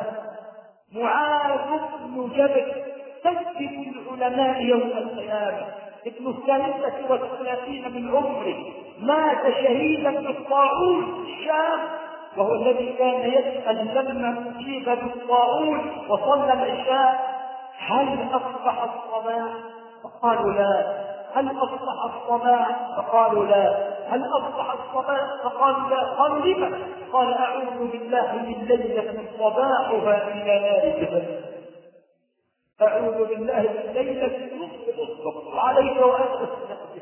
معاذ بن جبل سيد العلماء يوم القيامة، ابن الثالثة والثلاثين من عمره، مات شهيدا بالطاعون في الشام، وهو الذي كان يسأل لما أجيب بالطاعون وصلى العشاء: هل أصبح الصباح؟ فقالوا لا. هل أصبح الصباح؟ فقالوا لا. هل أصبح الصباح؟ فقالوا لا. قالوا لما؟ قال: أعوذ بالله من ليلة صباحها إلى نار جهنم، أعوذ بالله من ليلة يصبح عليك وأنت تستقبل.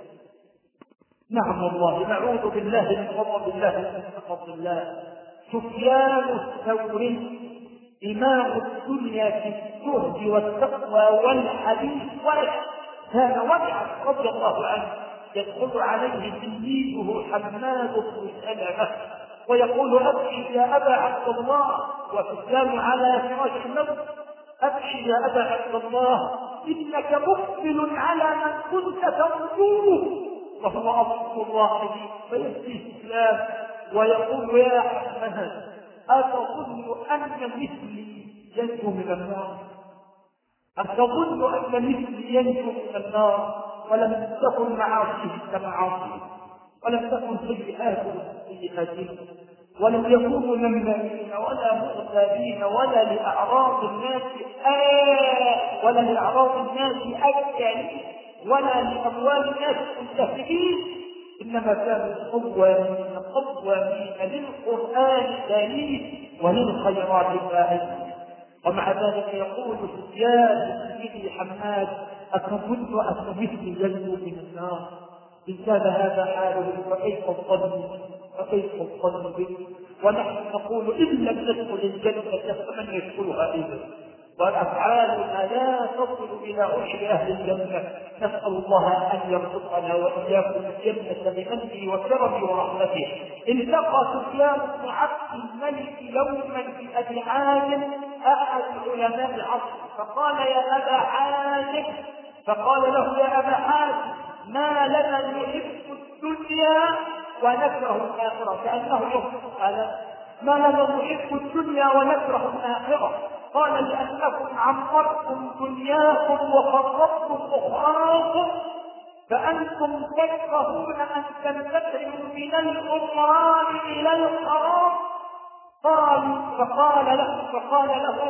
نعم والله نعوذ بالله من غضب الله ومن سخط الله. سفيان الثوري إمام الدنيا في الزهد والتقوى والحديث ورع، كان ورعا رضي الله عنه، يدخل عليه تلميذه حماد بن سلمة ويقول: أبشر يا أبا عبد الله، وسفيان على فراش الموت: أبشر يا أبا عبد الله، إنك مقبل على من كنت ترجوه. وهو أصل الله فيبكي الإسلام ويقول: يا حماد، أتظن أن مثلي ينجو من النار؟ أتظن أن مثلي ينجو من النار ولم تكن معاصيه كمعاصيه، ولم تكن سيئاته سيئاته، ولم يكونوا نمامين ولا مغتابين ولا لأعراض الناس آه ولا لأعراض الناس أكالين ولا لأموال الناس منتهكين، إنما كانوا قوامين قوامين للقرآن الكريم وللخيرات فاعلين. ومع ذلك يقول سفيان بن حماد: أتظن أن مثلي ينجو من النار؟ إن كان هذا حاله فكيف الظن فكيف الظن به؟ ونحن نقول: إن لم تدخل الجنة فمن يدخلها إذا؟ وأفعالنا لا تصل إلى عشر أهل الجنة. نسأل الله أن يرزقنا وإياكم الجنة بمنه وكرمه ورحمته. التقى سفيان بن عبد الملك يوما بأبي حازم أحد علماء العصر فقال يا أبا حازم فقال له يا أبا حازم ما لنا نحب الدنيا ونكره الآخرة. كأنه يخطئ قال ما لنا نحب الدنيا ونكره الآخرة. قال لأنكم عمرتم دنياكم وخربتم أخراكم فأنتم تكرهون أن تنتقلوا من الغفران إلى الحرام. قال فقال له فقال له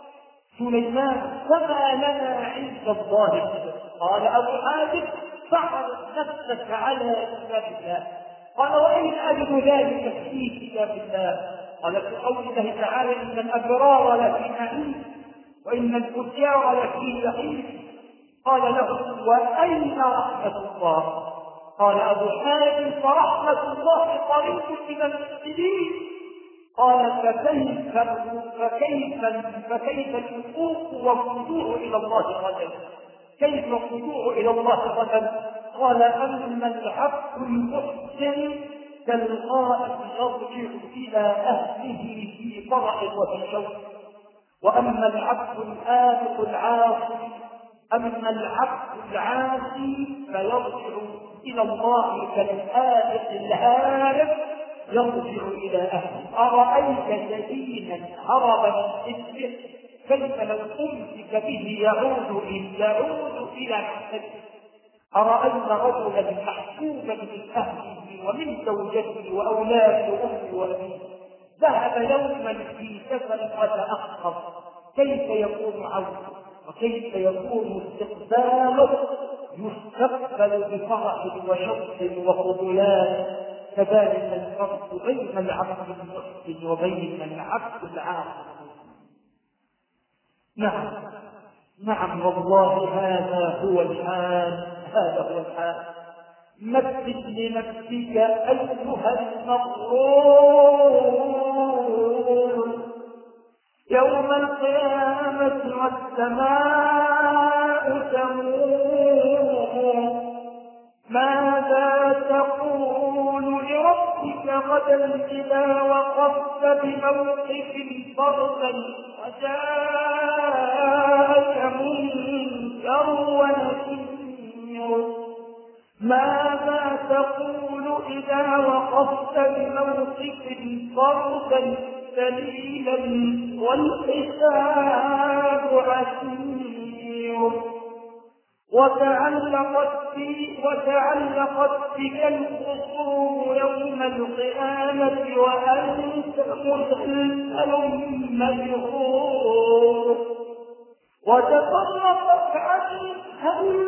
سليمان فما لنا عند الله. قال أبو حازم فاعرض نفسك على كتاب الله. قال وإن أجد ذلك في كتاب الله. قال في قول الله تعالى إن الأبرار لفي نعيم وإن الفجار لفي جحيم. قال له وأين رحمة الله؟ قال أبو حازم فرحمة الله طريق إلى المسلمين. قال فكيف فكيف فكيف الوقوف والرجوع إلى الله غدا؟ كيف الرجوع إلى الله غدا؟ قال أما العبد المحسن كالغائب يرجع إلى أهله في فرح وفي شوق. وأما العبد الآبق العاصي أما العبد العاصي فيرجع إلى الله كالآبق الهارب يرجع إلى أهله. أرأيت سبيلا هرب من إثمه كيف لو أمسك به يعود يعود إلى نفسه. أرأيت رجلا محسوبا من أهله ومن زوجته وأولاده وأمه وأبيه ذهب يوما في سفر وتأخر كيف يكون عوده وكيف يكون استقباله؟ يستقبل بفرح وشوق وفضلات. كذلك الفرق بين العبد المحسن وبين العبد العاصي. نعم نعم والله هذا هو الحال هذا هو الحال. مثل لنفسك أيها المغرور يوم القيامة والسماء تمور ماذا تقول لربك غدا إذا وقفت بموقف فردا وجاءك منكر ونكير. ماذا تقول إذا وقفت بموقف فردا دليلا والحساب عسير. وتعلقت في وتعلقت بك الخصوم يوم القيامة وأنت مسلسل مجهور. وتفرقت عنها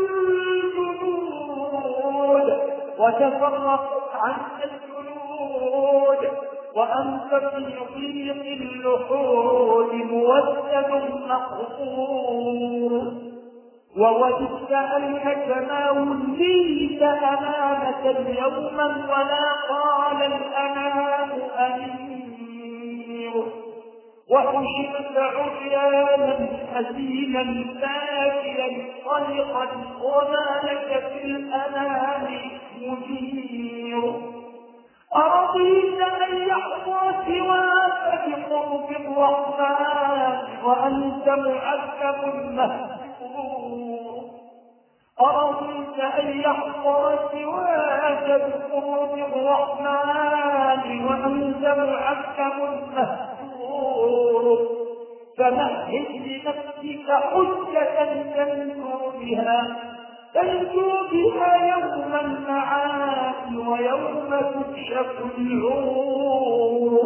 الجنود وتفرقت عنها الجنود وأنت في ضيق اللحود موسد مقصور. ووددت أنك ما وليت أمامك يوما ولا قال الأنام أمير. وحشرت عريانا حزينا ساكلا طلقا وما لك في الأنام مدير. أرضيت أن يحظى سواك بقرب الرحمن وأنت معذب مهجور. أرضيت أن يحظى سواك بقرب الرحمن وأنت معذب مهجور. فمهد لنفسك حجة تنجو بها تنجو بها يوم المعاد ويوم تكشف العور.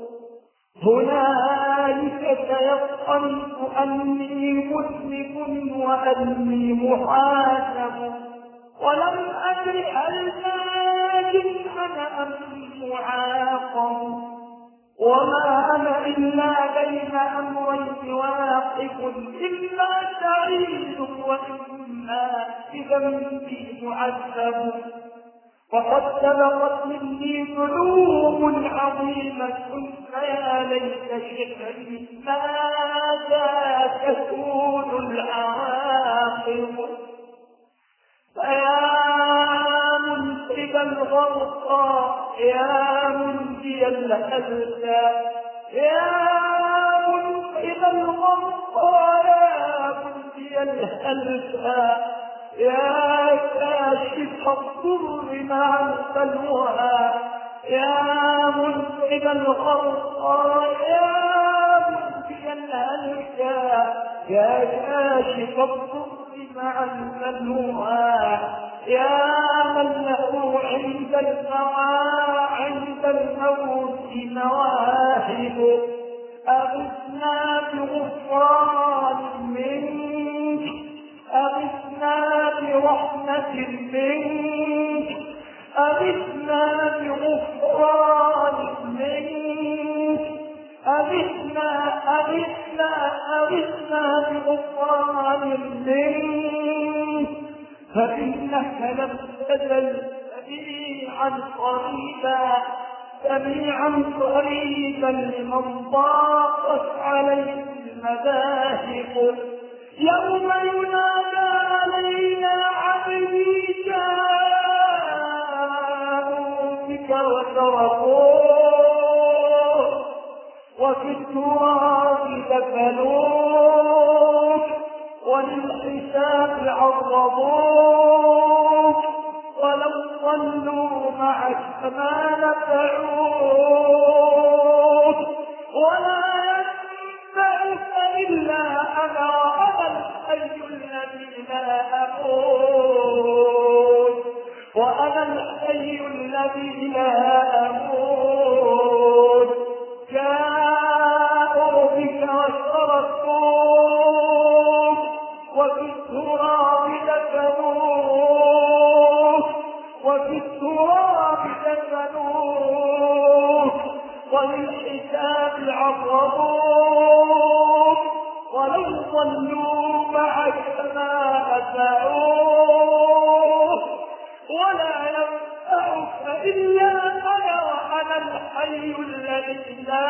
هنالك تيقنت أني مذنب وأني محاسب ولم أدر هل ناج أنا أم معاقب. وما أنا إلا بين أمرين واقف إما سعيد وإما بذنبي معذب. فقد سبقت مني ذنوب عظيمة فيا ليت شعري ماذا تكون العاقب. فيا منقذ الغرقى يا منجي الهلكى، يا منقذ الغرقى يا منجي الهلكى، يا كاشف الضر مع البلوى، يا منقذ الغرقى يا منجي الهلكى، يا كاشف الضر مع البلوى، يا من له عند الموت عند الموت مواهب. أغثنا بغفران منك، أغثنا برحمة منك، أغثنا بغفران منك، أغثنا أغثنا أغثنا بغفران منك، فإنك لم تزل سميعا قريبا سميعا قريبا لمن ضاقت عليه المذاهب. يوم ينادى علينا عبدي جاءوا بك وتركوك وفي التراب دفنوك وللحساب عرضوك ولو ضلوا معك ما نفعوك ولا ينفعك إلا أنا وأنا الحي الذي لا أموت وأنا الحي الذي لا أموت. جاءوا بك وتركوك وفي التراب دفنوك وفي التراب دفنوك وللحساب عرضوك ولو ضلوا معك ما أتعوك ولا ينفعك إلا أنا وأنا الحي الذي لا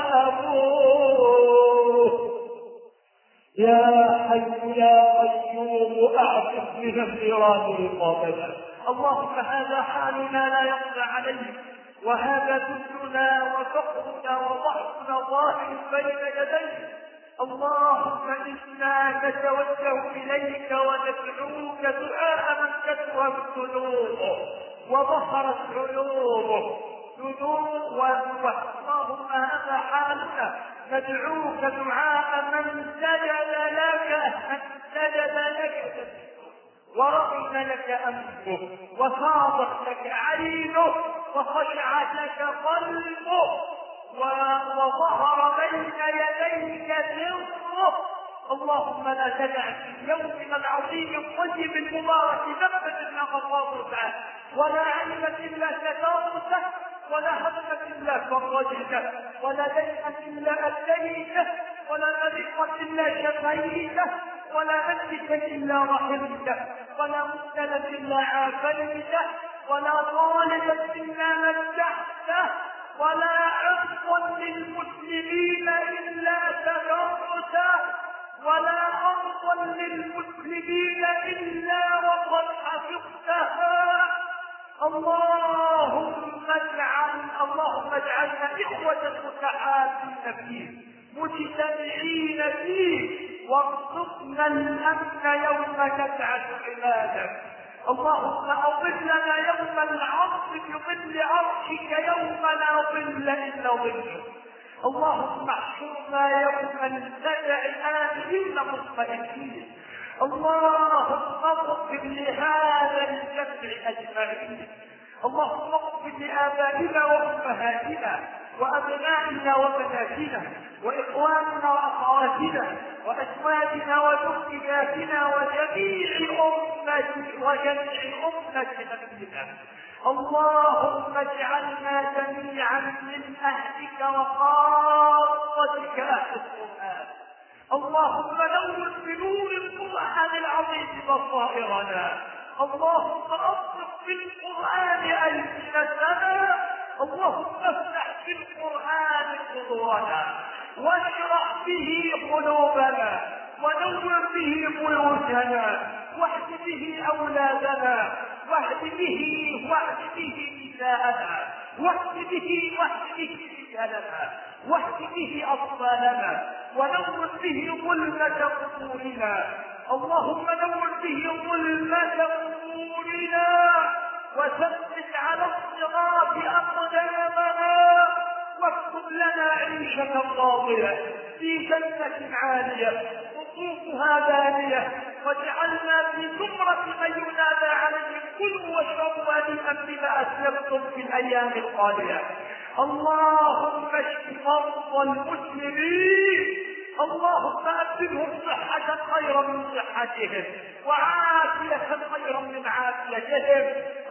أموت. يا حي يا قيوم أعتق من النيران رقابنا. اللهم هذا حالنا لا يخفى عليك وهذا ذلنا وفقرنا وضعفنا ظاهر بين يديك. اللهم إنا نتوجه إليك وندعوك دعاء من كثرت ذنوبه وظهرت عيوبه ذنوب اللهم هذا حالنا ندعوك دعاء من سجد لك من سجد لك ورغم لك أمره وصادت لك عينه وخشعت لك قلبه وظهر بين يديك سره. اللهم لا تدع في يومنا العظيم الطيب المبارك ذنبا الا غفرته ولا عيبا الا سترته ولا همة الا فرجته ولا دينا الا اديته ولا مريضا الا شفيته ولا ميتا الا رحمته ولا مبتلا الا عافيته ولا طالبا الا مدحته ولا عرضا للمسلمين الا سترته ولا أرضا للمسلمين إلا وقد حفظتها. اللهم اجعل اللهم اجعلنا إخوة متحابين فيه مجتمعين فيه وارزقنا الأمن يوم تبعث عبادك. اللهم أظلنا يوم العرش بظل عرشك يوم لا ظل إلا ظلك. اللهم احشرنا يوم الفزع آمنين مطمئنين. اللهم اغفر لهذا الجمع أجمعين. اللهم اغفر لآبائنا وأمهاتنا وأبنائنا وبناتنا وإخواننا وأخواتنا وأزواجنا وذرياتنا وجميع أمة وجميع أمة نبينا. اللهم اجعلنا جميعا من أهلك وخاصتك أهل القرآن. اللهم نور بنور القرآن العظيم بصائرنا اللهم اصرف في القرآن ألسنتنا، اللهم افتح في القرآن صدورنا، واشرح به قلوبنا، ونور به بيوتنا، واهد به أولادنا، واهد به واهد به نساءنا، واهد به واهد به رجالنا، واهد به أطفالنا، ونور به ظلمة قبورنا، اللهم نور به ظلمة قبورنا، وثبت على الصراط أقدامنا، واكتب لنا عيشة راضية في جنة عالية قطوفها دانية، واجعلنا في زمرة من ينادى عليهم كلوا واشربوا هنيئا بما أسلفتم في الأيام الخالية. اللهم اشف مرضى المسلمين، اللهم أبدلهم صحة خيرا من صحتهم، وعافية خيرا من عافيتهم.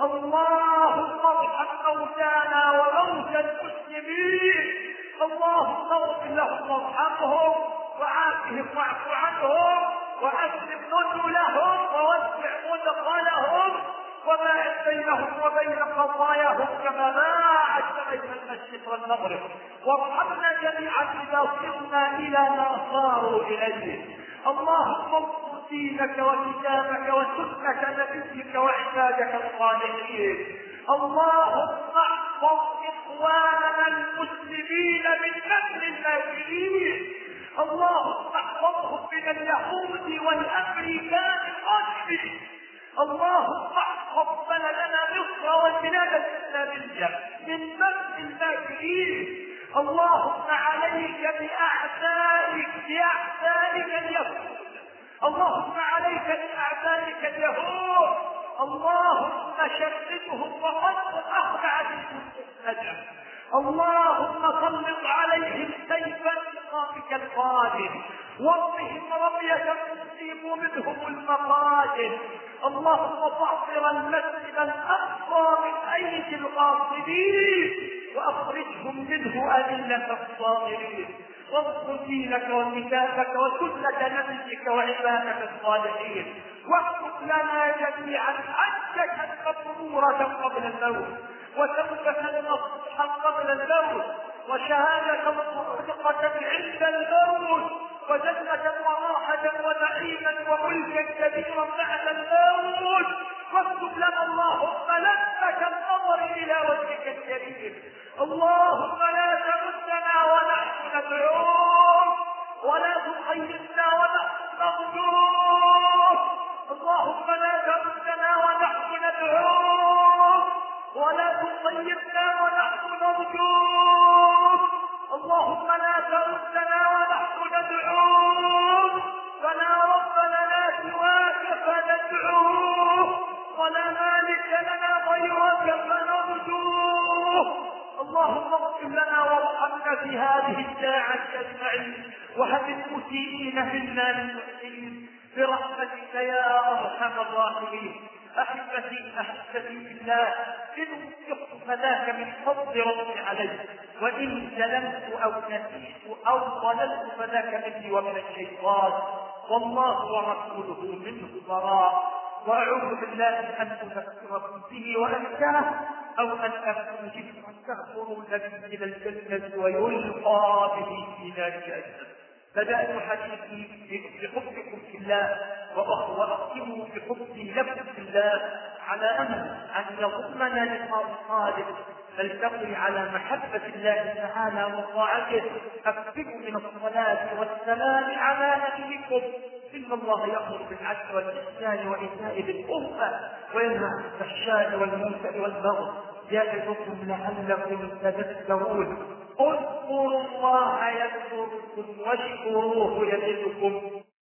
اللهم ارحم موتانا وموتى المسلمين، اللهم اغفر لهم وارحمهم وعافهم واعف عنهم وأسلم نزلهم ووسع مدخلهم، وباعد بينهم وبين خطاياهم كما باعدت بين المشرق والمغرب، وارحمنا جميعا إذا صرنا إلى ما صاروا إليه. اللهم انصر دينك وكتابك وسنة نبيك وعبادك الصالحين. اللهم احفظ إخواننا المسلمين من مكر الماكرين، اللهم احفظهم من اليهود والأمريكان الأجنبي، اللهم احفظ بلدنا مصر والبلاد الإسلامية من مكر الماكرين. اللهم عليك بأعدائك بأعدائك اليهود، اللهم عليك بأعدائك اليهود، اللهم شردهم وقد أخذ عليهم النجم، اللهم سلط عليهم سيف انتقامك القادم، وارمهم رمية تصيب منهم المقادم. اللهم طهر المسجد الأقصى من أيدي الغاصبين، وأخرجهم منه أذلة الصاغرين، وانصر دينك وكتابك وسنة نبيك وعبادك الصالحين، واكتب لنا جميعا حجة مبرورة قبل الموت، وتوبة نصوحا قبل الموت، وشهادة صادقة عند الموت، وجنة وراحة ونعيما وملكا كبيرا بعد الموت. واكتب لنا اللهم لذة النظر إلى وجهك الكريم. اللهم لا تردنا ونحن ندعوك، ولا تخيبنا ونحن نرجوك. اللهم لا تردنا ونحن ندعوك، ولا تخيبنا ونحن نرجوك. اللهم لا تردنا ونحن ندعوك، فلا رب لنا سواك فندعوه، ولا مالك لنا غيرك فنرجوه. اللهم اغفر لنا وارحمنا في هذه الساعة أجمعين، وهب المسيئين منا للمحسنين برحمتك يا أرحم الراحمين. أحبتي أحبتي بالله، إن وفقت فذاك من فضل ربي علي، وإن ظلمت أو نسيت أو ضللت فذاك مني ومن الشيطان، والله ورسوله منه براء. وأعوذ بالله أن أذكركم به وأنساه، أو أن أكون جسما تغفر الذي إلى الجنة ويلقى به في نار جهنم. بدأت حديثي بحبكم في الله، وأختم بحبي لكم في الله، على أمل أن يضمنا لقاء صادق نلتقي على محبة الله تعالى وطاعته. أكثروا من الصلاة والسلام على نبيكم. إن الله يأمر بالعدل والإحسان وإيتاء ذي القربى وينهى عن الفحشاء والمنكر والبغي يعظكم لعلكم تذكرون. اذكروا الله يذكركم واشكروه يزدكم.